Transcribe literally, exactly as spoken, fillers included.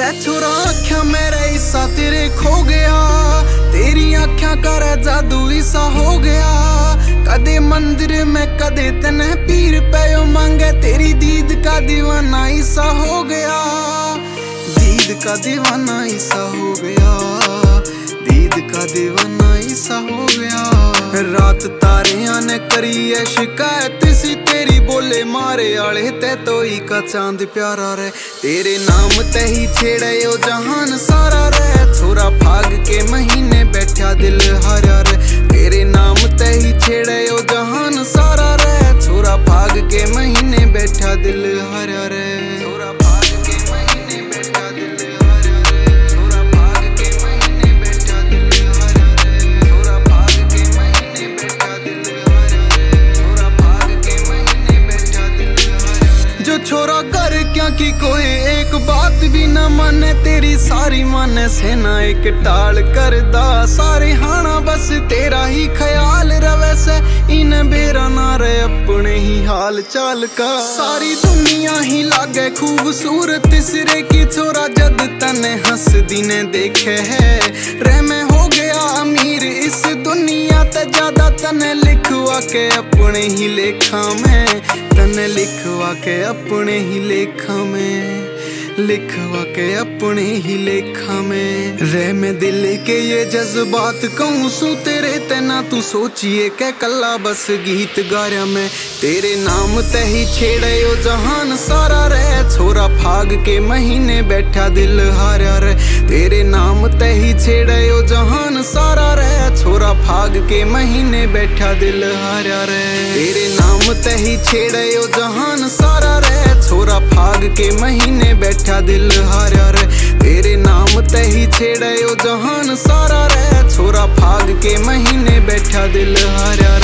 रे छोरा आख्या मेरे ईसा तेरे खो गया, तेरी आख्या कर जादू ईसा हो गया। कदे मंदिर में कदे तने पीर पे मांगे, तेरी दीद का दीवाना ईसा हो गया, दीद का दीवाना ईसा हो गया, दीद का दीवाना ईसा हो गया। रात तारियां ने करी है शिकायत सी तेरी, बोले मारे आले ते तो ही का चांद प्यारा रे, तेरे नाम ते ही छेड़े ओ जहान सारा रे। छोरा फाग के महीने बैठा दिल हारा रे, तेरे नाम ते ही छेड़े ओ जहान सारा रे। छोरा फाग के महीने बैठा दिल हारा रे, छोरा फाग के महीने बैठा दिल हारा रे, छोरा फाग के महीने बैठा दिल हारा रे, छोरा फाग के महीने बैठा दिल हारा रे, छोरा फाग के महीने बैठा दिल हारा रे। जो छोरा कर क्या की कोई एक बात भी न माने, तेरी सारी माने सेना एक टाल करदा, सारे हाना बस तेरा ही ख्याल रवे से, इन बेरा ना रे अपने ही हाल चाल का। सारी दुनिया ही लागे खूबसूरत सिरे की, छोरा जद तने हंस दिने देखे है रे मैं हो गया अमीर इस दुनिया ते, ज्यादा तने लिखवा के अपने ही लेखा में, तने लिखवा के अपने ही लेखा में, लिखवा के अपने ही लेखा में रे। मैं दिल के ये जज्बात कहूँ सू तेरे तेना, तू सोचिए के कल्ला बस गीत गाया मैं, तेरे नाम ते ही छेड़े ओ जहान सारा रे। छोरा फाग के महीने बैठा दिल हारा रे, तेरे नाम ते ही छेड़े ओ जहान सारा रे। छोरा फाग के महीने बैठा दिल हारा रे, तेरे नाम ते ही छेड़े ओ जहान सारा रे। छोरा फाग के महीने बैठा दिल हारा रे, तेरे नाम ते ही छेड़े ओ जहान सारा रे। छोरा फाग के महीने बैठा दिल हारा रे।